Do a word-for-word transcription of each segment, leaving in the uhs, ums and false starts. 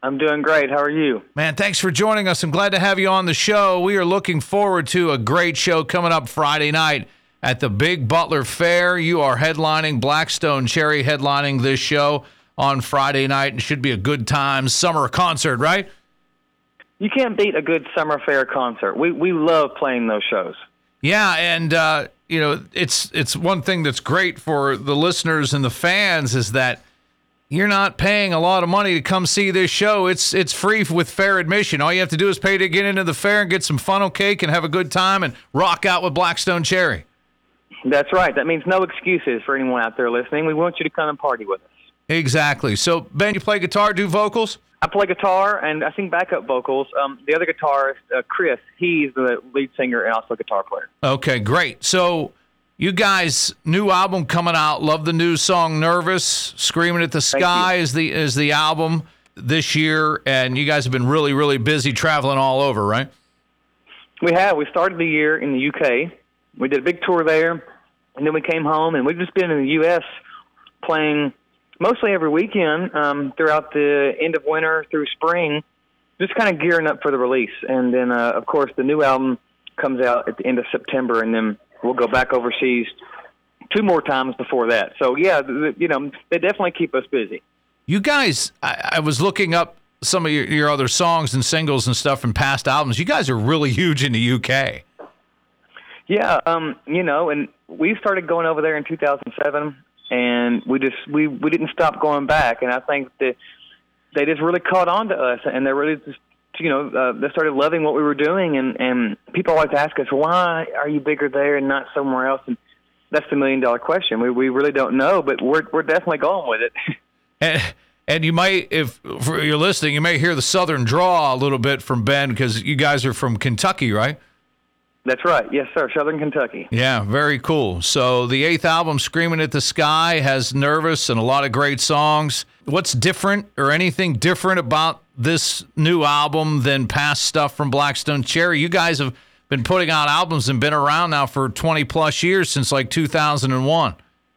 I'm doing great. How are you? Man, thanks for joining us. I'm glad to have you on the show. We are looking forward to a great show coming up Friday night at the Big Butler Fair. You are headlining, Blackstone Cherry headlining this show on Friday night. It should be a good time. Summer concert, right? You can't beat a good summer fair concert. We we love playing those shows. Yeah, and uh, you know, it's it's one thing that's great for the listeners and the fans is that you're not paying a lot of money to come see this show. It's it's free with fair admission. All you have to do is pay to get into the fair and get some funnel cake and have a good time and rock out with Blackstone Cherry. That's right. That means no excuses for anyone out there listening. We want you to come and party with us. Exactly. So, Ben, you play guitar, do vocals? I play guitar, and I sing backup vocals. Um, the other guitarist, uh, Chris, he's the lead singer and also guitar player. Okay, great. So, you guys, new album coming out. Love the new song "Nervous." "Screaming at the Sky" is the is the album this year, and you guys have been really, really busy traveling all over, right? We have. We started the year in the U K. We did a big tour there, and then we came home, and we've just been in the U S playing mostly every weekend um, throughout the end of winter through spring, just kind of gearing up for the release. And then, uh, of course, the new album comes out at the end of September, and then we'll go back overseas two more times before that. So, yeah, th- you know, they definitely keep us busy. You guys, I, I was looking up some of your, your other songs and singles and stuff from past albums. You guys are really huge in the U K. Yeah, um, you know, and we started going over there in two thousand seven, and we just we, we didn't stop going back. And I think that they just really caught on to us, and they really just, you know, uh, they started loving what we were doing. And, and people always ask us, why are you bigger there and not somewhere else? And that's the million dollar question. We we really don't know, but we're we're definitely going with it. And, and you might, if for you're listening, you may hear the Southern draw a little bit from Ben because you guys are from Kentucky, right? That's right. Yes, sir. Southern Kentucky. Yeah, very cool. So the eighth album, Screaming at the Sky, has Nervous and a lot of great songs. What's different or anything different about this new album than past stuff from Blackstone Cherry? You guys have been putting out albums and been around now for twenty plus years, since like two thousand one.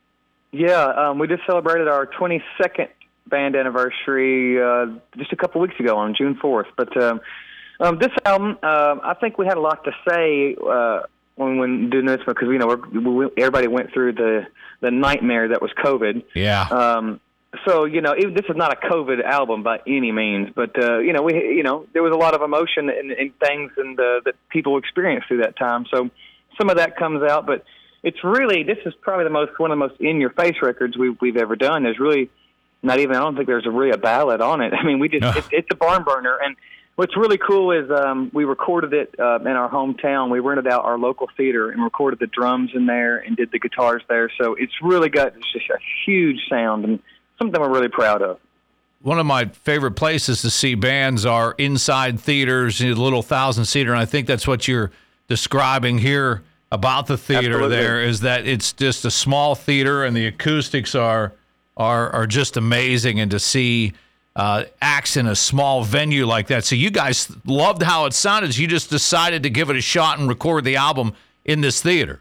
Yeah, um, we just celebrated our twenty-second band anniversary uh, just a couple weeks ago on June fourth. But um, um, this album, uh, I think we had a lot to say uh, when when doing this because you know we're, we, everybody went through the the nightmare that was COVID. Yeah. Um, so you know it, this is not a COVID album by any means, but uh, you know we you know there was a lot of emotion and, and things and uh, that people experienced through that time. So some of that comes out, but it's really this is probably the most one of the most in your face records we've we've ever done. There's really not even I don't think there's a really a ballad on it. I mean we just no. it's, it's a barn burner. And what's really cool is um, we recorded it uh, in our hometown. We rented out our local theater and recorded the drums in there and did the guitars there. So it's really got just a huge sound and something we're really proud of. One of my favorite places to see bands are inside theaters, you know, little thousand-seater, and I think that's what you're describing here about the theater. Absolutely. There is that it's just a small theater and the acoustics are are are just amazing, and to see uh, acts in a small venue like that. So you guys loved how it sounded. So you just decided to give it a shot and record the album in this theater.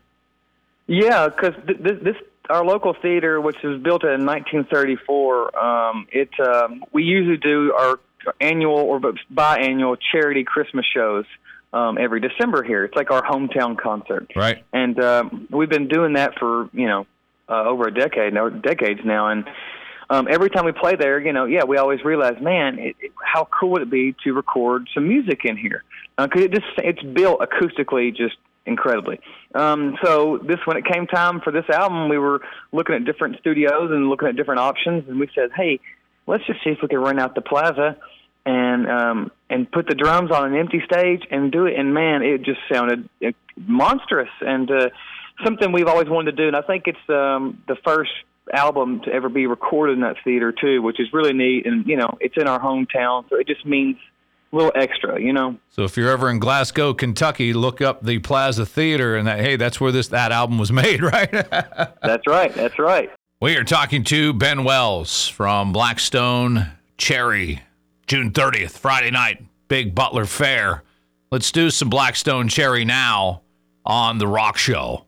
Yeah, because th- this, this our local theater, which was built in nineteen thirty-four, um, it um, we usually do our annual or biannual charity Christmas shows um, every December here. It's like our hometown concert, right? And um, we've been doing that for you know uh, over a decade, now, decades now, and um, every time we play there, you know, yeah, we always realize, man, it, it, how cool would it be to record some music in here? Because uh, it just it's built acoustically just incredibly. Um, so this, when it came time for this album, we were looking at different studios and looking at different options, and we said, hey, let's just see if we can run out the plaza and um, and put the drums on an empty stage and do it. And man, it just sounded uh, monstrous and uh, something we've always wanted to do. And I think it's um, the first album to ever be recorded in that theater too, which is really neat. And you know, it's in our hometown, so it just means a little extra, you know. So if you're ever in Glasgow, Kentucky, look up the Plaza Theater, and that, hey, that's where this that album was made, right? That's right. That's right. We are talking to Ben Wells from Blackstone Cherry, June thirtieth, Friday night, Big Butler Fair. Let's do some Blackstone Cherry now on The Rock Show.